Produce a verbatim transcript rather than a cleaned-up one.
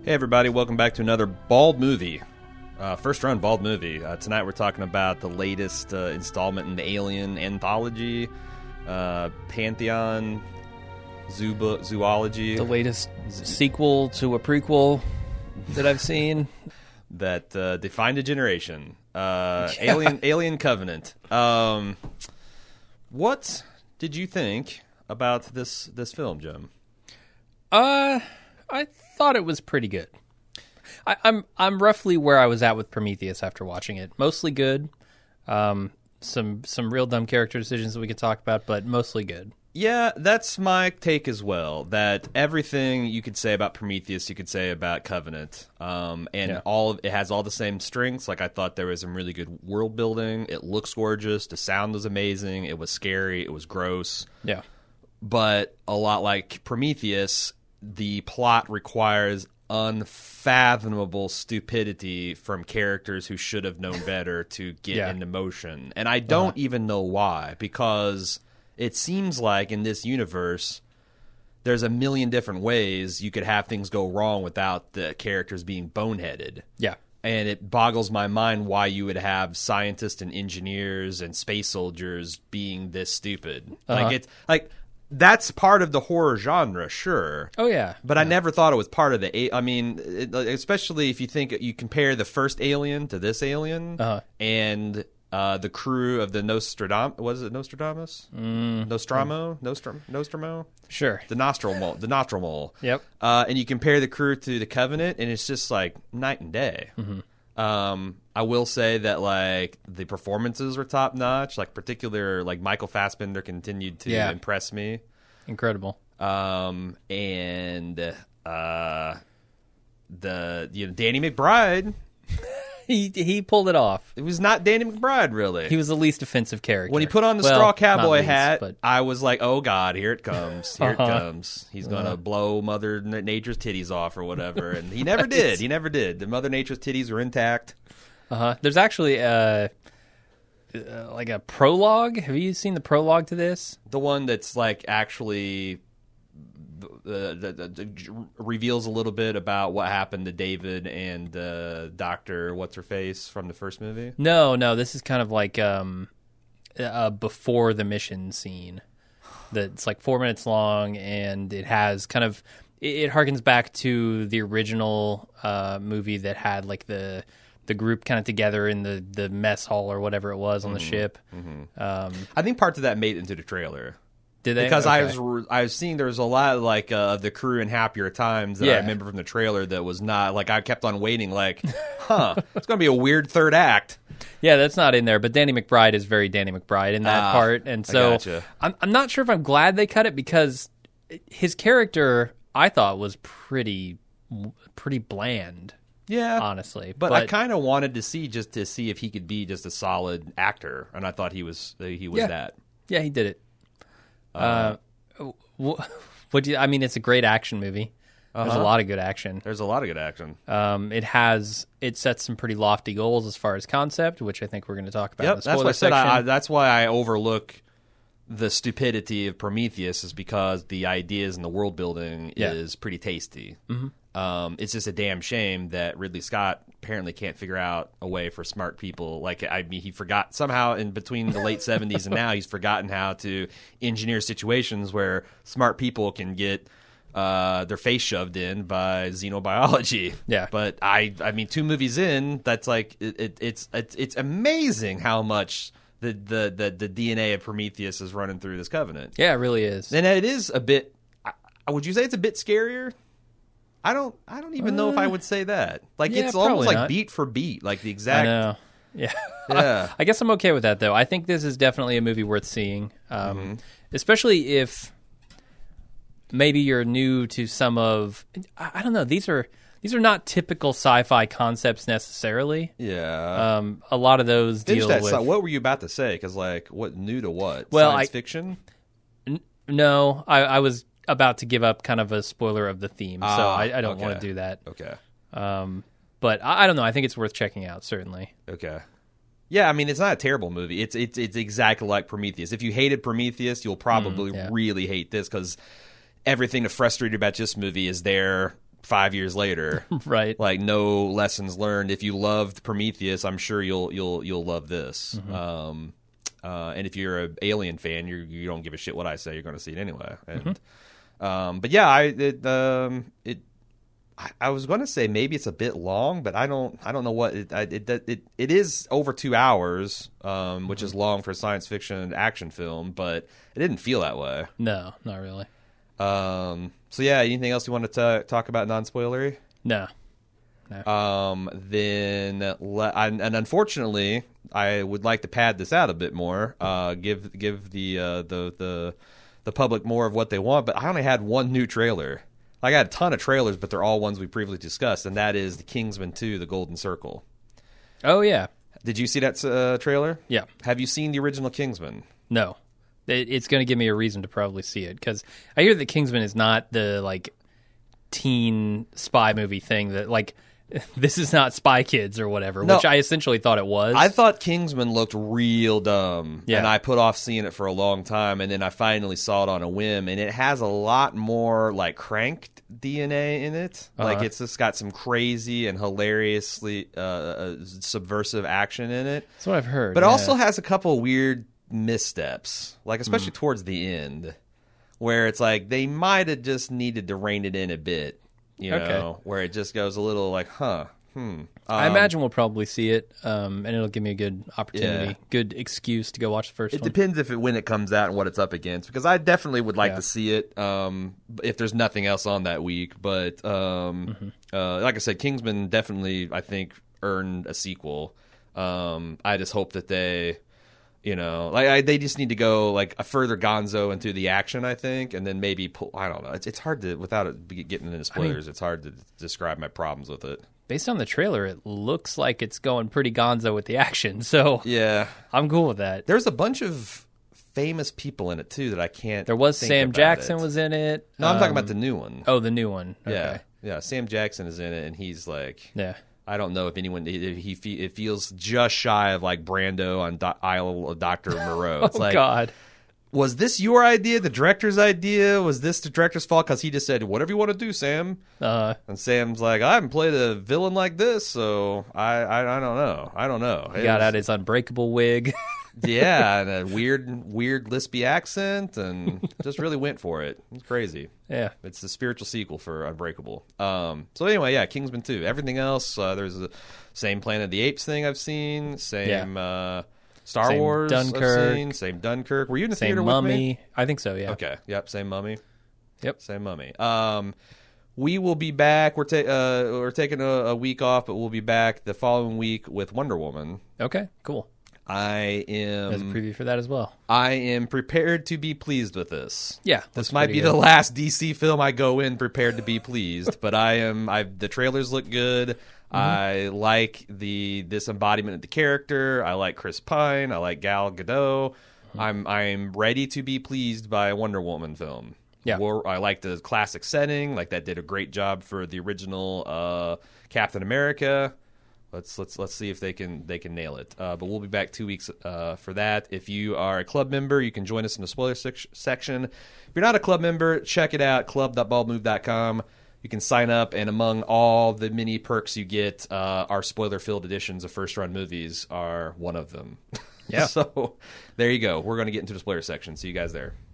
Hey everybody, welcome back to another Bald Movie. Uh, first run Bald Movie. Uh, tonight we're talking about the latest uh, installment in the Alien anthology, uh, Pantheon Zoo- Zoology. The latest sequel to a prequel that I've seen. that uh, defined a generation. Uh, Yeah. Alien Alien Covenant. Um, what did you think about this this film, Jim? Uh, I thought it was pretty good. I, I'm I'm roughly where I was at with Prometheus after watching it. Mostly good. Um, some some real dumb character decisions that we could talk about, but mostly good. Yeah, that's my take as well. That everything you could say about Prometheus, you could say about Covenant, um, and Yeah. all of, it has all the same strengths. Like I thought there was some really good world building. It looks gorgeous. The sound was amazing. It was scary. It was gross. Yeah. But a lot like Prometheus, the plot requires unfathomable stupidity from characters who should have known better to get Yeah. into motion. And I don't Uh-huh. even know why, because it seems like in this universe, there's a million different ways you could have things go wrong without the characters being boneheaded. Yeah. And it boggles my mind why you would have scientists and engineers and space soldiers being this stupid. Uh-huh. Like it's like that's part of the horror genre, sure. Oh yeah. But I never thought it was part of the. A- I mean, it, especially if you think you compare the first Alien to this Alien, Uh-huh. and uh, the crew of the Nostradamus. Was it Nostradamus? Mm. Nostramo? Nostrum? Nostramo? Sure. The Nostromo. The Nostromo. Yep. Uh, and you compare the crew to the Covenant, and it's just like night and day. Mm-hmm. Um, I will say that like the performances were top notch. Like particular, like Michael Fassbender continued to Yeah. impress me. Incredible. Um, and uh, the you know Danny McBride. He he pulled it off. It was not Danny McBride really. He was the least offensive character. When he put on the Well, straw not cowboy least, hat, but I was like, "Oh God, here it comes! Here Uh-huh. it comes! He's gonna blow Mother Nature's titties off or whatever." And he never did. He never did. The Mother Nature's titties were intact. uh-huh. There's actually uh, uh, like a prologue. Have you seen the prologue to this? The one that's like actually uh, the, the, the, reveals a little bit about what happened to David and uh, Doctor What's Her Face from the first movie. No, no. This is kind of like um, uh, before the mission scene. That's like four minutes long, and it has kind of it, it harkens back to the original uh, movie that had like the the group kind of together in the, the mess hall or whatever it was on the ship. Um, I think parts of that made it into the trailer. did they? Because I Okay. was I was seeing there was a lot of like uh, the crew in Happier Times that I Yeah. remember from the trailer that was not like I kept on waiting like, huh, it's gonna be a weird third act. Yeah, that's not in there, but Danny McBride is very Danny McBride in that Ah, part, and I so gotcha. I'm I'm not sure if I'm glad they cut it because his character I thought was pretty pretty bland, Yeah, honestly. but, I kind of wanted to see just to see if he could be just a solid actor, and I thought he was he was Yeah. that. yeah, he did it. Uh, wh- what do you? I mean, it's a great action movie. There's Uh-huh. a lot of good action. There's a lot of good action. Um, it has it sets some pretty lofty goals as far as concept, which I think we're going to talk about. in Yep, the that's spoiler what I said. section. I, I, that's why I overlook the stupidity of Prometheus is because the ideas and the world building Yeah. is pretty tasty. Mm-hmm. Um, it's just a damn shame that Ridley Scott apparently can't figure out a way for smart people. Like I mean, he forgot somehow in between the late seventies and now he's forgotten how to engineer situations where smart people can get uh, their face shoved in by xenobiology. Yeah. But I, I mean, two movies in, that's like it, it, it's it's it's amazing how much the, the the the D N A of Prometheus is running through this Covenant. yeah, it really is. And it is a bit. I- Would you say it's a bit scarier? I don't. I don't even know if I would say that. Like yeah, it's almost probably like not. beat for beat, like the I exact. know. Yeah. Yeah. I guess I'm okay with that, though. I think this is definitely a movie worth seeing, um, Mm-hmm. especially if maybe you're new to some of. I, I don't know. These are these are not typical sci-fi concepts necessarily. Yeah. Um, a lot of those Finish deal that with. side. What were you about to say? Because like, what new to what? Well, Science I- fiction. No, I, I was about to give up kind of a spoiler of the theme, so Ah, I, I don't want okay. to do that. Okay. Um, but I, I don't know. I think it's worth checking out. Certainly. Okay. Yeah, I mean, it's not a terrible movie. It's it's it's exactly like Prometheus. If you hated Prometheus, you'll probably Mm, yeah. really hate this because everything that frustrated about this movie is there five years later. Right. Like no lessons learned. If you loved Prometheus, I'm sure you'll you'll you'll love this. Mm-hmm. Um, uh, and if you're an Alien fan, you you don't give a shit what I say. You're going to see it anyway. And mm-hmm. um, but yeah, I it um it. I was going to say maybe it's a bit long, but I don't. I don't know what it. It it it is over two hours, um, which mm-hmm. is long for a science fiction action film, but it didn't feel that way. No, not really. Um. So yeah, anything else you want to talk about non-spoilery? No. No. Um. Then le- and, and unfortunately, I would like to pad this out a bit more. Uh. Give give the uh, the the the public more of what they want, but I only had one new trailer. I got a ton of trailers, but they're all ones we previously discussed, and that is the Kingsman two, The Golden Circle. Oh, yeah. Did you see that uh, trailer? Yeah. Have you seen the original Kingsman? No. It, it's going to give me a reason to probably see it, because I hear that Kingsman is not the, like, teen spy movie thing that, like, this is not Spy Kids or whatever, no, which I essentially thought it was. I thought Kingsman looked real dumb, yeah. and I put off seeing it for a long time, and then I finally saw it on a whim, and it has a lot more, like, Cranked D N A in it. Uh-huh. Like, it's just got some crazy and hilariously uh, uh, subversive action in it. That's what I've heard. But yeah. it also has a couple weird missteps, like, especially mm. towards the end, where it's like they might have just needed to rein it in a bit. You know, okay. where it just goes a little like, huh, hmm. Um, I imagine we'll probably see it, um, and it'll give me a good opportunity, yeah. good excuse to go watch the first it one. It depends if it, when it comes out and what it's up against, because I definitely would like yeah. to see it um, if there's nothing else on that week. But um, mm-hmm. uh, like I said, Kingsman definitely, I think, earned a sequel. Um, I just hope that they... You know, like I, they just need to go like a further gonzo into the action, I think, and then maybe pull. I don't know. It's it's hard to without it getting into spoilers. I mean, it's hard to describe my problems with it. Based on the trailer, it looks like it's going pretty gonzo with the action. So yeah, I'm cool with that. There's a bunch of famous people in it too that I can't. There was think Sam about Jackson it. was in it. No, I'm um, talking about the new one. Oh, the new one. Okay. Yeah, yeah. Sam Jackson is in it, and he's like, yeah. I don't know if anyone he, he it feels just shy of like Brando on Do- Isle of Doctor Moreau. It's oh like, God, was this your idea? The director's idea? Was this the director's fault? Because he just said whatever you want to do, Sam. Uh, and Sam's like, I haven't played a villain like this, so I I, I don't know. I don't know. He it got was, out his Unbreakable wig. Yeah, and a weird weird lispy accent, and just really went for it. It's crazy. Yeah, it's the spiritual sequel for Unbreakable. Um, so anyway, yeah, Kingsman two. Everything else, uh, there's the same Planet of the Apes thing I've seen. Same yeah. uh, Star same Wars Dunkirk. I've seen. Same Dunkirk. Were you in the same theater Mummy. with me? I think so. Yeah. Okay. Yep. Same Mummy. Yep. Same Mummy. Um, we will be back. We're ta- uh, we're taking a, a week off, but we'll be back the following week with Wonder Woman. Okay. Cool. I am. There's a preview for that as well. I am prepared to be pleased with this. Yeah, this might be good. the last D C film I go in prepared to be pleased, but I am. I the trailers look good. Mm-hmm. I like the this embodiment of the character. I like Chris Pine. I like Gal Gadot. Mm-hmm. I'm I'm ready to be pleased by a Wonder Woman film. Yeah, War, I like the classic setting. Like that did a great job for the original uh, Captain America. Let's let's let's see if they can they can nail it. Uh, but we'll be back two weeks uh, for that. If you are a club member, you can join us in the spoiler sec- section. If you're not a club member, check it out, club dot bald move dot com. You can sign up, and among all the many perks you get, uh, our spoiler-filled editions of first-run movies are one of them. Yeah. So there you go. We're going to get into the spoiler section. See you guys there.